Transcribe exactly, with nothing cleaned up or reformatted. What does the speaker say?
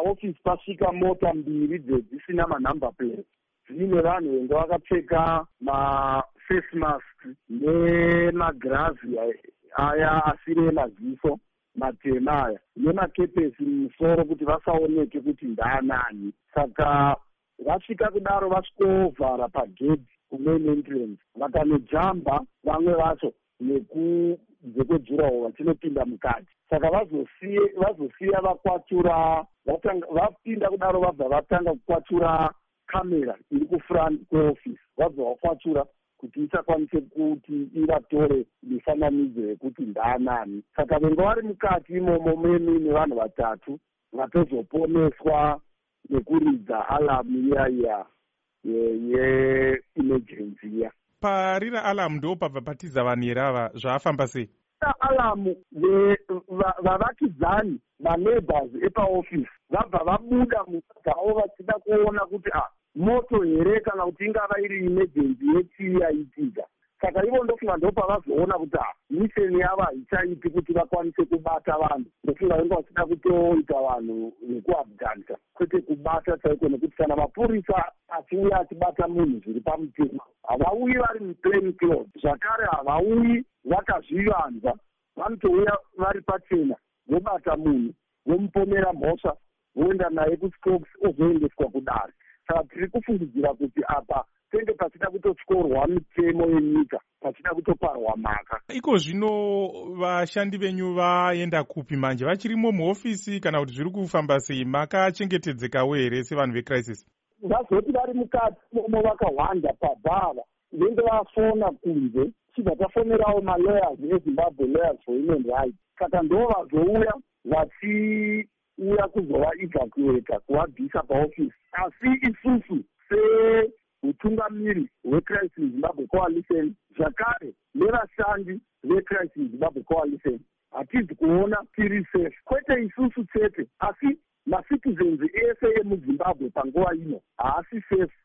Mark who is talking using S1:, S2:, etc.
S1: paofisi pasvika mota mbiri dzisina manumber plate dziine vanhu venga vakapfeka maface mask nemagirazi aya asire maziso matema aya nemakepesi mumusoro kuti vasaoneke kuti ndaanani. Saka vasvika kudaro vasvikovhara pagedhi kumain entrance vakanojamba vamwe vacho nekunze kwejuraho vachinopinda mukati. Saka vazosiya vakwatura vapinda kudaro vabva vatanga kukwatura kamera iri kufront kweofisi vabva vakwatura kuti isakwanise kuti ivatore mifananidzo yekuti ndaanani. Saka venga vari mukati imomo mene nevanhu vatatu vatozoponeswa nekuridza alamu iya iya ye-emergency ya.
S2: Parira alamu ndo pabva patiza vanhu here ava zvaafamba sei?
S1: Alamu vavakidzani maneighbors epaofisi vabva vabuda muzao vachida kuona kuti ah moto here kana kuti ingava iri emergency yetii yaitika. Saka ivo ndofunga ndo pavazoona kuti ah misheni yavo haichaiti kuti vakwanise kubata vanhu. Ndofunga venga vachida kutoita vanhu vekuafghanistan kwete kubata chaiko, nekuti kana mapurisa achiuya achibata munhu zviri pamutemo havauyi vari muplain clothes, zvakare havauyi vakazvivanza, vanotouya vari pachena vobata munhu vomupomera mhosva voenda naye kuscops ozoendeswa kudare. Saka tiri kufungidzira kuti apa tenge pachida kutotyorwa mitemo yenyika, pachida kutoparwa mhaka.
S2: Iko zvino vashandi venyu vaenda kupi manje? Vachirimo muofisi kana kuti zviri kufamba sei? Makachengetedzekawo here sevanhu vecrisis?
S1: Vazoti vari mukati momo vakawanda pabhava venge vafona kunze chibva tafonerawo malawyers eZimbabwe Lawyers for Human Rights. Saka ndo vazouya vachiuya kuzovaevacuata kuvabvisa paofisi. Asi isusu seutungamiri hweCrisis Zimbabwe Coalition zvakare nevashandi veCrisis Zimbabwe Coalition hatizi kuona tiri safe, kwete isusu chete asi macitizens ese emuzimbabwe panguva ino haasi safe